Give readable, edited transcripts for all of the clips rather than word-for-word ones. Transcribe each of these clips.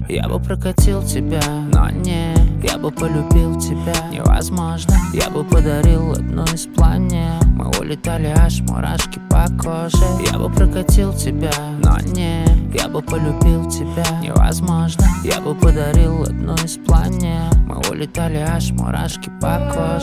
Я бы прокатил тебя, но не. Я бы полюбил тебя, невозможно. Я бы подарил одну из планет. Мы улетали, аж мурашки по коже. Я бы прокатил тебя, но не. Я бы полюбил тебя, невозможно. Я бы подарил одну из планет. Мы улетали, аж мурашки по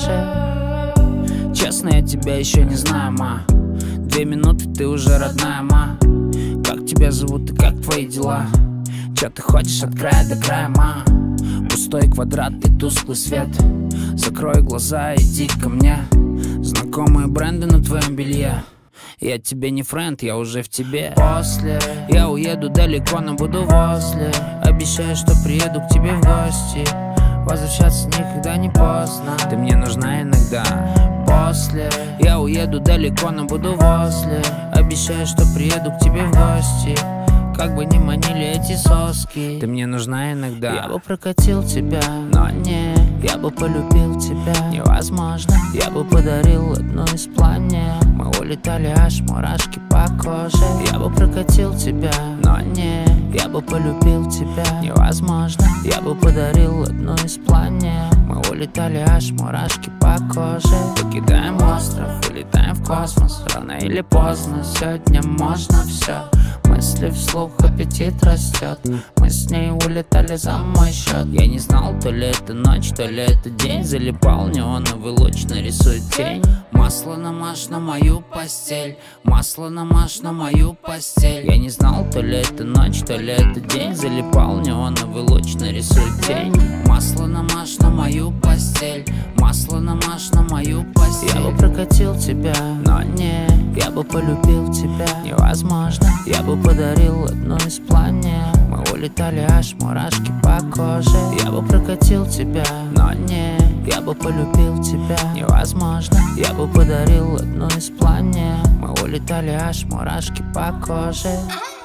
коже. Честно, я тебя еще не знаю, ма. 2 минуты, ты уже родная, ма. Как тебя зовут и как твои дела? Че ты хочешь от края до края, ма? Пустой квадрат и тусклый свет. Закрой глаза, иди ко мне. Знакомые бренды на твоем белье. Я тебе не френд, я уже в тебе. После я уеду далеко, но буду возле. Обещаю, что приеду к тебе в гости. Возвращаться никогда не поздно. Ты мне нужна иногда. После я уеду далеко, но буду возле. Обещаю, что приеду к тебе в гости. Как бы ни манили эти соски, ты мне нужна иногда. Я бы прокатил тебя, но не. Я бы полюбил тебя, невозможно. Я бы подарил одну из планет. Мы улетали, аж мурашки по коже. Я бы прокатил тебя, но не. Я бы полюбил тебя, невозможно. Я бы подарил одну из планет. Мы улетали, аж мурашки по коже. Покидаем остров, улетаем в космос. Рано или поздно, сегодня можно все. Мысли вслух, аппетит растет. Мы с ней улетали за мой счет. Я не знал, то ли это ночь, то ли это день. Залипал неоновый луч, нарисует тень. Масло намажь на мою постель. Масло намажь на мою постель. Я не знал, то ли это ночь, то ли это день. Залипал неоновый луч, нарисует тень. Масло намажь на мою постель. Масло намажь на мою постель. Я бы прокатил тебя, но не. Я бы полюбил тебя, невозможно. Я бы подарил одну из планет. Мы улетали, аж мурашки по коже. Я бы прокатил тебя, но не. Я бы полюбил тебя, невозможно. Я бы подарил одну из планет. Мы улетали, аж мурашки по коже.